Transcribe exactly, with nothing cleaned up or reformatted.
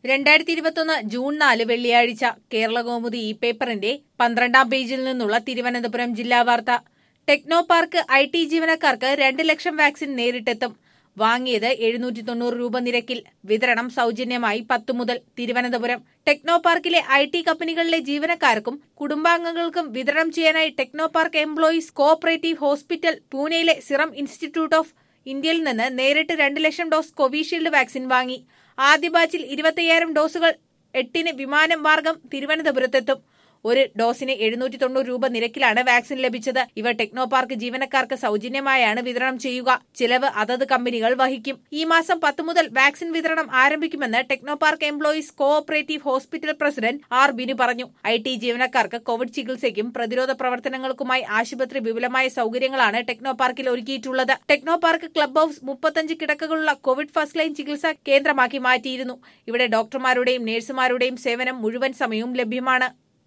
രണ്ടായിരത്തി ഇരുപത്തൊന്ന് ജൂൺ നാല് വെള്ളിയാഴ്ച കേരളകൗമുദി ഇ പേപ്പറിന്റെ പന്ത്രണ്ടാം പേജിൽ നിന്നുള്ള തിരുവനന്തപുരം ജില്ലാ വാർത്ത. ടെക്നോ പാർക്ക് ഐ ടി ജീവനക്കാർക്ക് രണ്ട് ലക്ഷം വാക്സിൻ നേരിട്ടെത്തും. വാങ്ങിയത് എഴുന്നൂറ്റി തൊണ്ണൂറ് രൂപ നിരക്കിൽ. വിതരണം സൗജന്യമായി പത്തു മുതൽ. തിരുവനന്തപുരം ടെക്നോ പാർക്കിലെ ഐ ടി കമ്പനികളിലെ ജീവനക്കാർക്കും കുടുംബാംഗങ്ങൾക്കും വിതരണം ചെയ്യാനായി techno park employees cooperative hospital പൂനെയിലെ സിറം ഇൻസ്റ്റിറ്റ്യൂട്ട് ഓഫ് ഇന്ത്യയിൽ നിന്ന് നേരിട്ട് രണ്ട് ലക്ഷം ഡോസ് കോവിഷീൽഡ് വാക്സിൻ വാങ്ങി. ആദ്യ ബാച്ചിൽ ഇരുപത്തയ്യായിരം ഡോസുകൾ എട്ടിന് വിമാനം മാർഗം തിരുവനന്തപുരത്തെത്തും. ഒരു ഡോസിന് എഴുന്നൂറ്റി തൊണ്ണൂറ് രൂപ നിരക്കിലാണ് വാക്സിൻ ലഭിച്ചത്. ഇവ ടെക്നോ പാർക്ക് ജീവനക്കാർക്ക് സൗജന്യമായാണ് വിതരണം ചെയ്യുക. ചിലവ് അതത് കമ്പനികൾ വഹിക്കും. ഈ മാസം പത്ത് മുതൽ വാക്സിൻ വിതരണം ആരംഭിക്കുമെന്ന് techno park employees cooperative hospital president R Binu പറഞ്ഞു. ഐ ടി ജീവനക്കാർക്ക് കോവിഡ് ചികിത്സയ്ക്കും പ്രതിരോധ പ്രവർത്തനങ്ങൾക്കുമായി ആശുപത്രി വിപുലമായ സൌകര്യങ്ങളാണ് ടെക്നോ പാർക്കിൽ ഒരുക്കിയിട്ടുള്ളത്. ടെക്നോ പാർക്ക് ക്ലബ് ഹൌസ് മുപ്പത്തഞ്ച് കിടക്കകളുള്ള കോവിഡ് ഫസ്റ്റ് ലൈൻ ചികിത്സാ കേന്ദ്രമാക്കി മാറ്റിയിരുന്നു. ഇവിടെ ഡോക്ടർമാരുടെയും നഴ്സുമാരുടെയും സേവനം മുഴുവൻ സമയവും ലഭ്യമാണ്.